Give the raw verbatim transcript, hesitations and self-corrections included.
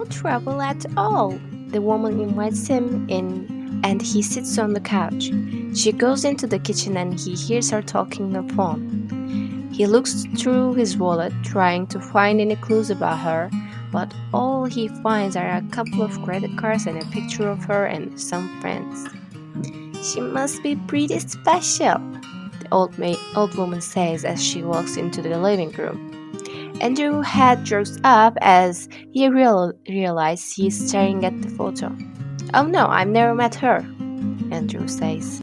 trouble at all. The woman invites him in and he sits on the couch. She goes into the kitchen and he hears her talking on the phone. He looks through his wallet, trying to find any clues about her, but all he finds are a couple of credit cards and a picture of her and some friends. She must be pretty special, the old, ma- old woman says as she walks into the living room. Andrew's head jerks up as he real- realizes he is staring at the photo. Oh no, I've never met her, Andrew says.